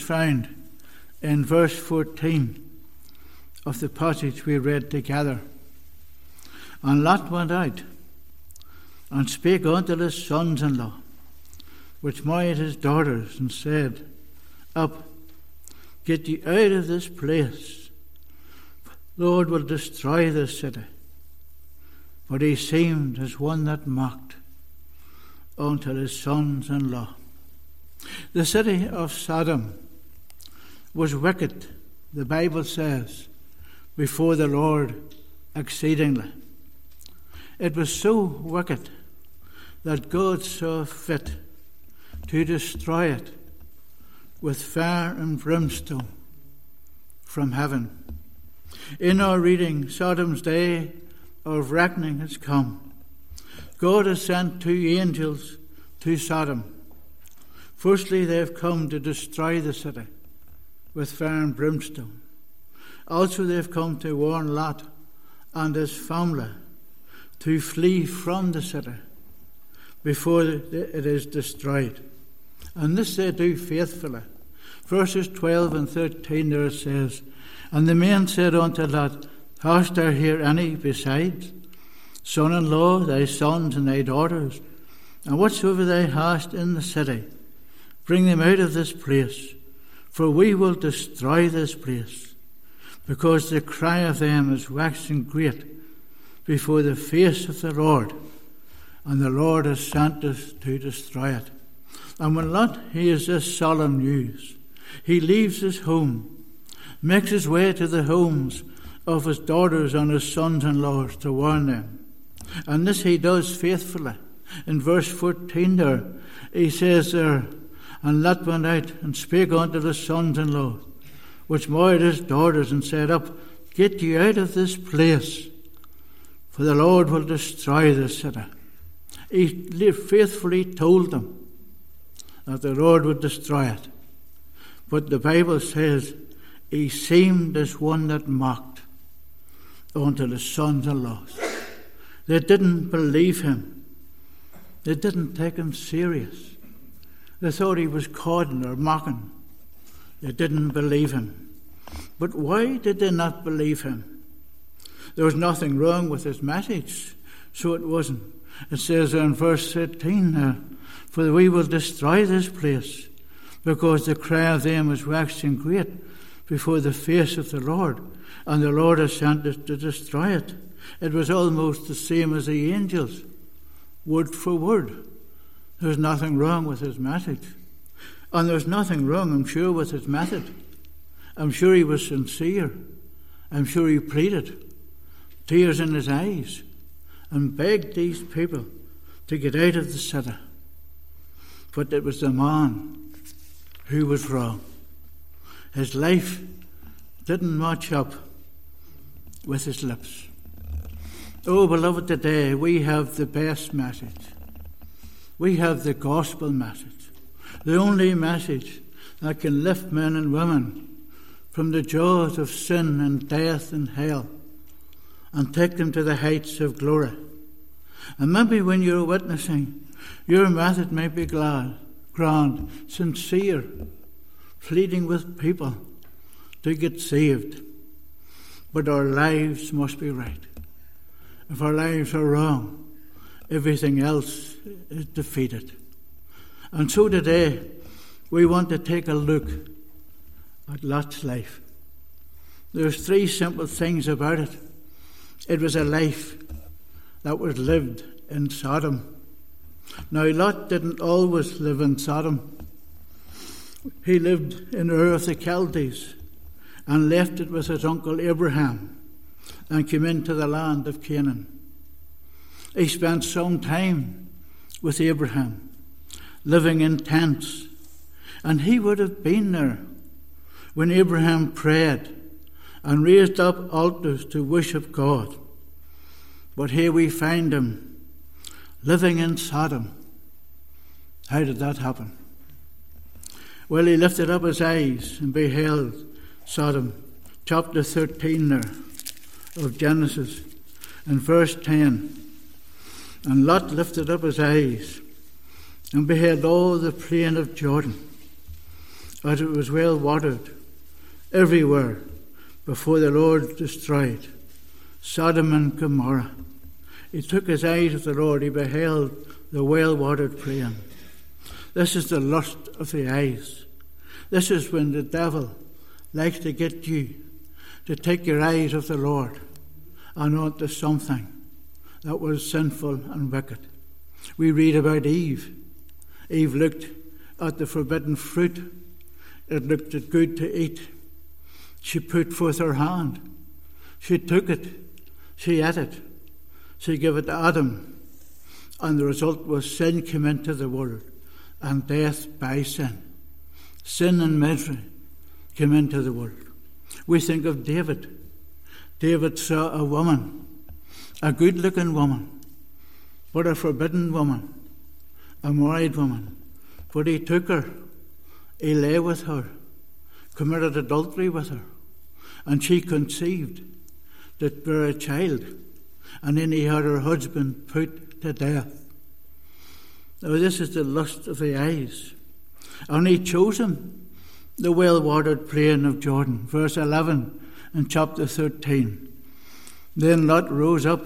found in verse 14 of the passage we read together. And Lot went out and spake unto his sons-in-law, which married his daughters, and said, Up, get ye out of this place. The Lord will destroy this city. But he seemed as one that mocked unto his sons-in-law. The city of Sodom was wicked, the Bible says, before the Lord exceedingly. It was so wicked that God saw fit to destroy it with fire and brimstone from heaven. In our reading, Sodom's day of reckoning has come. God has sent 2 angels to Sodom. Firstly, they have come to destroy the city with fire and brimstone. Also, they have come to warn Lot and his family to flee from the city before it is destroyed. And this they do faithfully. Verses 12 and 13 there it says, And the men said unto Lot, Hast thou here any besides? Son-in-law, thy sons and thy daughters, and whatsoever thou hast in the city, bring them out of this place, for we will destroy this place, because the cry of them is waxing great before the face of the Lord, and the Lord has sent us to destroy it. And when Lot hears this solemn news, he leaves his home, makes his way to the homes of his daughters and his sons-in-law to warn them. And this he does faithfully. In verse 14 there, he says there, And Lot went out and spake unto the sons-in-law, which married his daughters, and said, Up, get ye out of this place, for the Lord will destroy this city. He faithfully told them that the Lord would destroy it. But the Bible says he seemed as one that mocked unto the sons-in-law. They didn't believe him. They didn't take him serious. They thought he was codding or mocking. They didn't believe him. But why did they not believe him? There was nothing wrong with his message, so it wasn't. It says in verse 13, For we will destroy this place, because the cry of them is waxing great before the face of the Lord, and the Lord has sent us to destroy it. It was almost the same as the angels, word for word. There's nothing wrong with his message. And there's nothing wrong, I'm sure, with his method. I'm sure he was sincere. I'm sure he pleaded, tears in his eyes, and begged these people to get out of the city. But it was the man who was wrong. His life didn't match up with his lips. Oh, beloved, today we have the best message. We have the gospel message, the only message that can lift men and women from the jaws of sin and death and hell and take them to the heights of glory. And maybe when you're witnessing, your method may be grand, sincere, pleading with people to get saved. But our lives must be right. If our lives are wrong, everything else is defeated. And so today, we want to take a look at Lot's life. There's 3 simple things about it. It was a life that was lived in Sodom. Now, Lot didn't always live in Sodom. He lived in Ur of the Chaldees and left it with his uncle Abraham and came into the land of Canaan. He spent some time with Abraham, living in tents, and he would have been there when Abraham prayed and raised up altars to worship God. But here we find him living in Sodom. How did that happen? Well, he lifted up his eyes and beheld Sodom. Chapter 13 there of Genesis, in verse 10. And Lot lifted up his eyes and beheld all the plain of Jordan, as it was well watered everywhere before the Lord destroyed Sodom and Gomorrah. He took his eyes of the Lord. He beheld the well-watered plain. This is the lust of the eyes. This is when the devil likes to get you to take your eyes off the Lord and onto something that was sinful and wicked. We read about Eve. Eve looked at the forbidden fruit. It looked good to eat. She put forth her hand. She took it. She ate it. She gave it to Adam. And the result was sin came into the world, and death by sin. Sin and misery came into the world. We think of David. David saw a woman, a good-looking woman, but a forbidden woman, a married woman. But he took her, he lay with her, committed adultery with her, and she conceived that bare a child, and then he had her husband put to death. Now this is the lust of the eyes. And he chose him the well-watered plain of Jordan. Verse 11 in chapter 13. Then Lot rose up,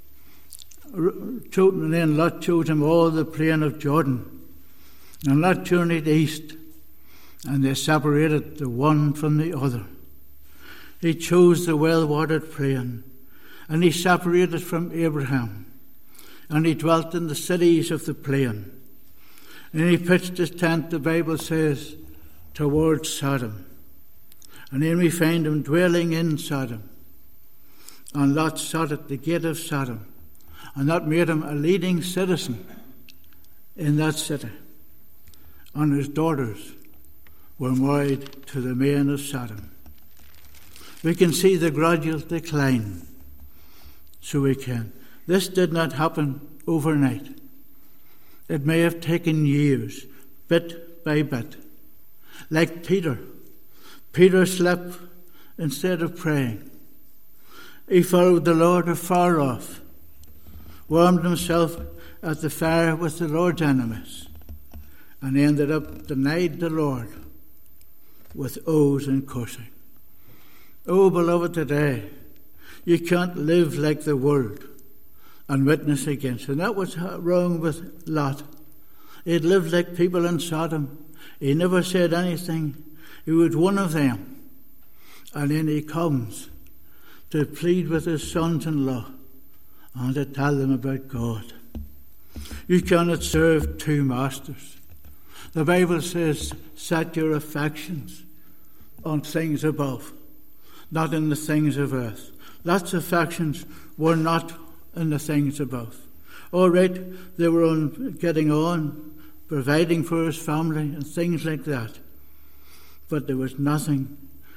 and then Lot chose him all the plain of Jordan. And Lot journeyed east, and they separated the one from the other. He chose the well-watered plain, and he separated from Abraham, and he dwelt in the cities of the plain. And he pitched his tent, the Bible says, towards Sodom. And then we find him dwelling in Sodom. And Lot sat at the gate of Sodom, and that made him a leading citizen in that city. And his daughters were married to the men of Sodom. We can see the gradual decline. So we can. This did not happen overnight. It may have taken years, bit by bit. Like Peter. Peter slept instead of praying. He followed the Lord afar off, warmed himself at the fire with the Lord's enemies, and ended up denied the Lord with oaths and cursing. Oh, beloved, today, you can't live like the world and witness against it. And that was wrong with Lot. He lived like people in Sodom. He never said anything. He was one of them. And then he comes to plead with his sons-in-law and to tell them about God. You cannot serve two masters. The Bible says, set your affections on things above, not in the things of earth. Lot's affections were not in the things above. All right, they were getting on, providing for his family and things like that. But there was nothing,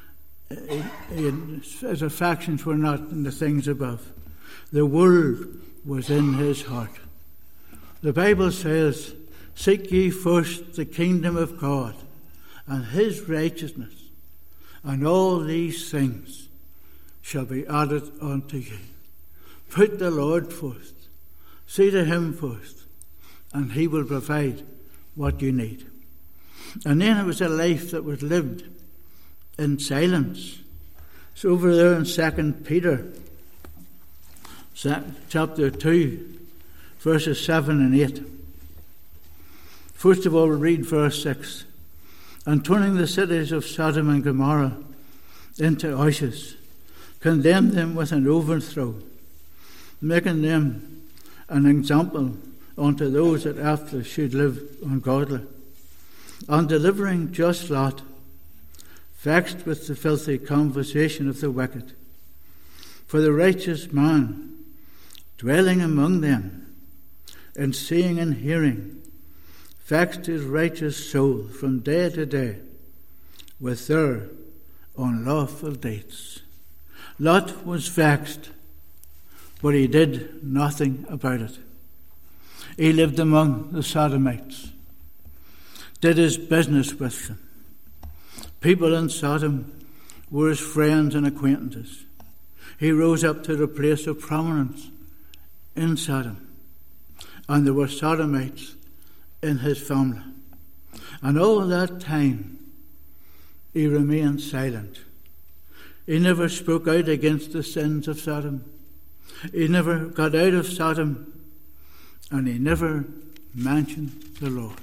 his affections were not in the things above. The world was in his heart. The Bible says, seek ye first the kingdom of God and his righteousness, and all these things shall be added unto you. Put the Lord first. See to him first, and he will provide what you need. And then it was a life that was lived in silence. So over there in 2 Peter, chapter 2, verses 7 and 8. First of all, we'll read verse 6. And turning the cities of Sodom and Gomorrah into ashes, condemned them with an overthrow, making them an example unto those that after should live ungodly, and delivering just Lot, vexed with the filthy conversation of the wicked. For the righteous man, dwelling among them, and seeing and hearing, vexed his righteous soul from day to day with their unlawful deeds. Lot was vexed, but he did nothing about it. He lived among the Sodomites, did his business with them. People in Sodom were his friends and acquaintances. He rose up to the place of prominence in Sodom, and there were Sodomites in his family. And all that time, he remained silent. He never spoke out against the sins of Sodom. He never got out of Sodom, and he never mentioned the Lord.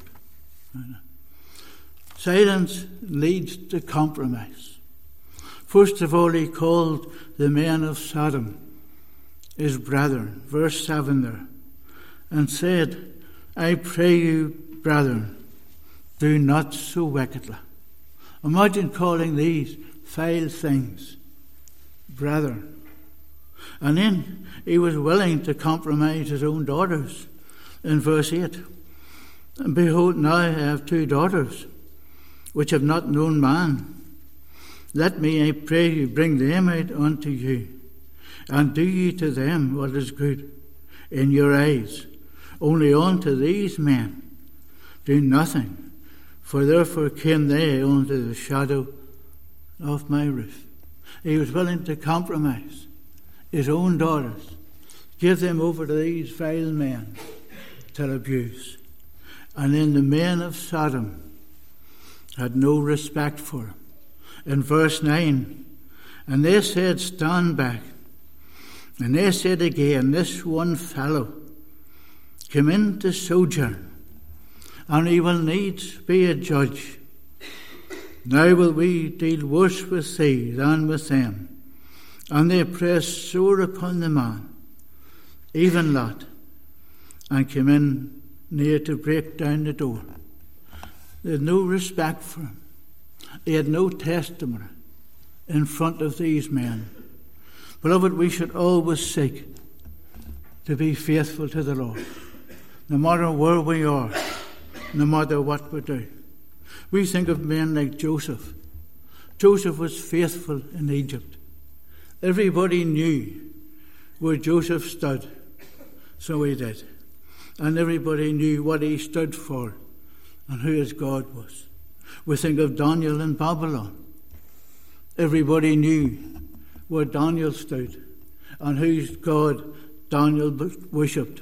Silence leads to compromise. First of all, he called the men of Sodom his brethren, verse 7 there, and said, I pray you, brethren, do not so wickedly. Imagine calling these vile things brethren. And then he was willing to compromise his own daughters in verse 8. And behold, now I have 2 daughters, which have not known man. Let me, I pray you, bring them out unto you, and do ye to them what is good in your eyes. Only unto these men do nothing, for therefore came they unto the shadow of my roof. He was willing to compromise his own daughters, give them over to these vile men to abuse. And then the men of Sodom had no respect for him. In verse 9, and they said, stand back. And they said again, this one fellow came in to sojourn, and he will needs be a judge. Now will we deal worse with thee than with them. And they pressed sore upon the man, even Lot, and came in near to break down the door. They had no respect for him. He had no testimony in front of these men. Beloved, we should always seek to be faithful to the Lord, no matter where we are, no matter what we do. We think of men like Joseph. Joseph was faithful in Egypt. Everybody knew where Joseph stood, so he did. And everybody knew what he stood for and who his God was. We think of Daniel in Babylon. Everybody knew where Daniel stood and whose God Daniel worshipped.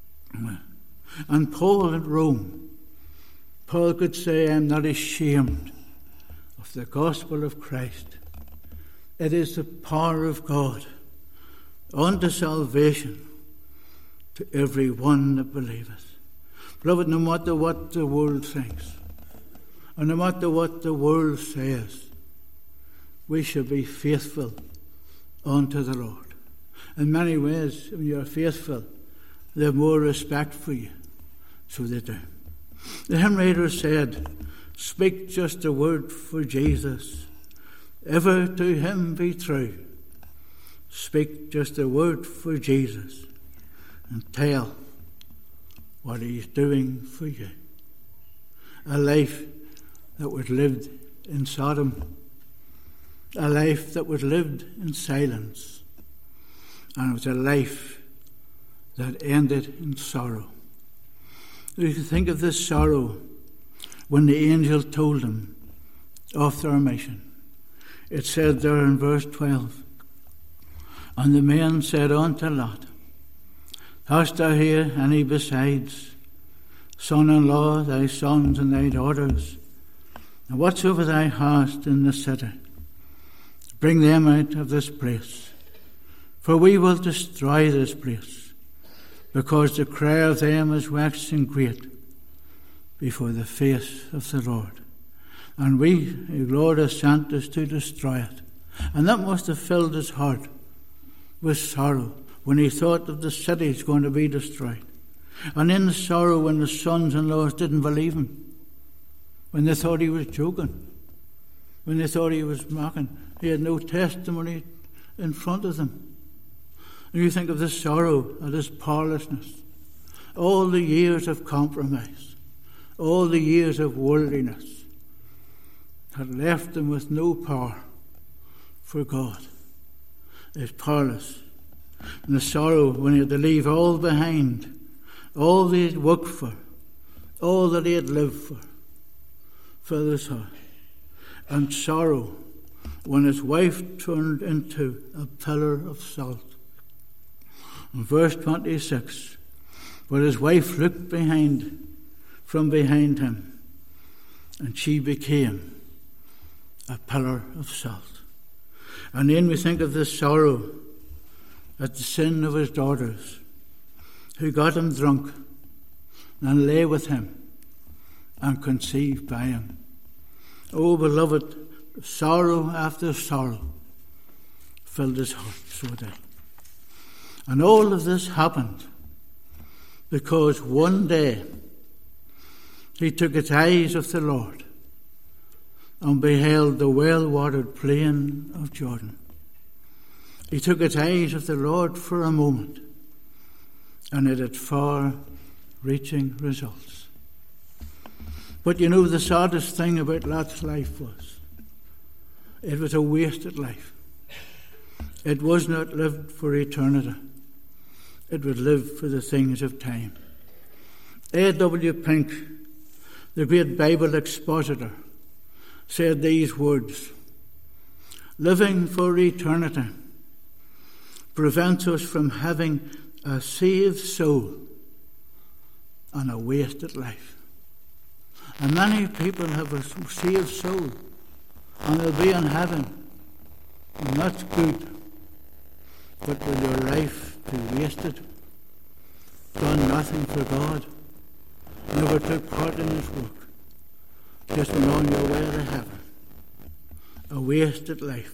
And Paul in Rome, Paul could say, I am not ashamed of the gospel of Christ. It is the power of God unto salvation to every one that believeth. Beloved, no matter what the world thinks, and no matter what the world says, we should be faithful unto the Lord. In many ways, when you are faithful, they have more respect for you. So they do. The hymn writer said, speak just a word for Jesus, ever to him be true. Speak just a word for Jesus and tell what he's doing for you. A life that was lived in Sodom, a life that was lived in silence, and it was a life that ended in sorrow. You can think of this sorrow when the angel told them of their mission. It said there in verse 12, and the men said unto Lot, hast thou here any besides, son-in-law, thy sons and thy daughters, and whatsoever thou hast in the city, bring them out of this place, for we will destroy this place, because the cry of them is waxing great before the face of the Lord. And we, the Lord, has sent us to destroy it. And that must have filled his heart with sorrow when he thought that the city is going to be destroyed. And in the sorrow when the sons-in-law didn't believe him, when they thought he was joking, when they thought he was mocking, he had no testimony in front of them. And you think of the sorrow and his powerlessness, all the years of compromise, all the years of worldliness had left him with no power for God. He's powerless. And the sorrow when he had to leave all behind, all that he had worked for, all that he had lived for this heart. And sorrow when his wife turned into a pillar of salt. In verse 26, but his wife looked from behind him, and she became a pillar of salt. And then we think of the sorrow at the sin of his daughters, who got him drunk and lay with him and conceived by him. Oh, beloved, sorrow after sorrow filled his heart, so did. And all of this happened because one day he took his eyes of the Lord and beheld the well-watered plain of Jordan. He took his eyes of the Lord for a moment, and it had far-reaching results. But you know, the saddest thing about Lot's life was, it was a wasted life. It was not lived for eternity. It was lived for the things of time. A.W. Pink, the great Bible expositor, said these words: living for eternity prevents us from having a saved soul and a wasted life. And many people have a saved soul and they'll be in heaven, and that's good. But will your life be wasted? Done nothing for God, never took part in his work, just went on your way to heaven. A wasted life.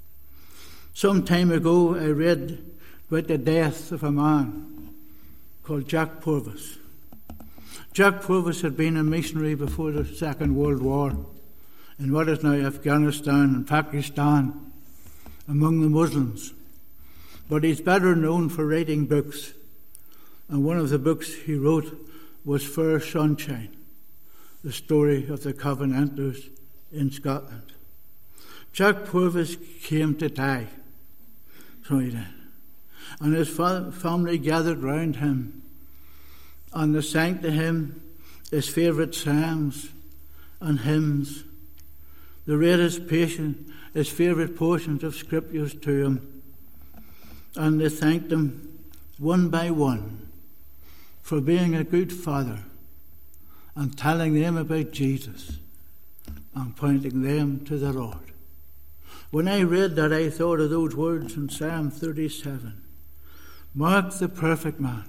Some time ago I read about the death of a man called Jack Purvis. Jack Purvis had been a missionary before the Second World War in what is now Afghanistan and Pakistan among the Muslims. But he's better known for writing books. And one of the books he wrote was Fair Sunshine, the story of the Covenanters in Scotland. Jack Purvis came to die, so he did. And his family gathered round him, and they sang to him his favourite psalms and hymns. They read his favourite portions of scriptures to him, and they thanked him one by one for being a good father and telling them about Jesus and pointing them to the Lord. When I read that, I thought of those words in Psalm 37. Mark the perfect man.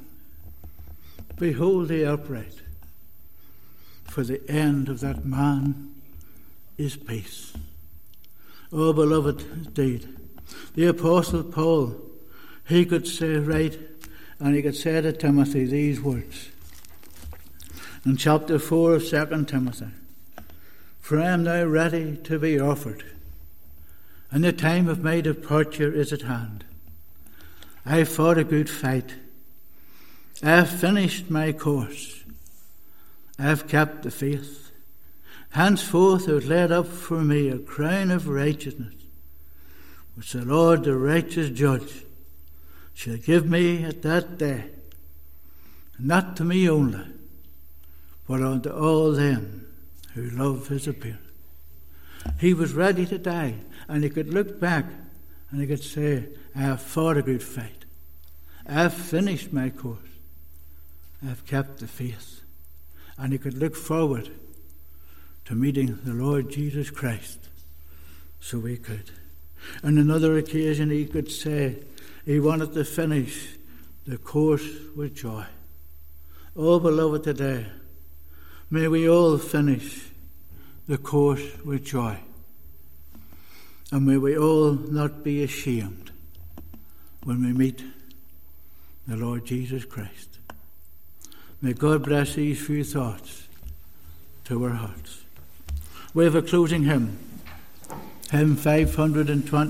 Behold the upright. For the end of that man is peace. Oh, beloved, indeed. The Apostle Paul, he could say right, and he could say to Timothy these words. In chapter 4 of 2 Timothy. For I am now ready to be offered, and the time of my departure is at hand. I have fought a good fight. I have finished my course. I have kept the faith. Henceforth there is laid up for me a crown of righteousness, which the Lord, the righteous judge, shall give me at that day, and not to me only, but unto all them who love his appearing. He was ready to die, and he could look back and he could say, I have fought a good fight. I have finished my course. I have kept the faith. And he could look forward to meeting the Lord Jesus Christ. So he could. On another occasion he could say he wanted to finish the course with joy. Oh, beloved, today, may we all finish the course with joy. And may we all not be ashamed when we meet the Lord Jesus Christ. May God bless these few thoughts to our hearts. We have a closing hymn, hymn 520.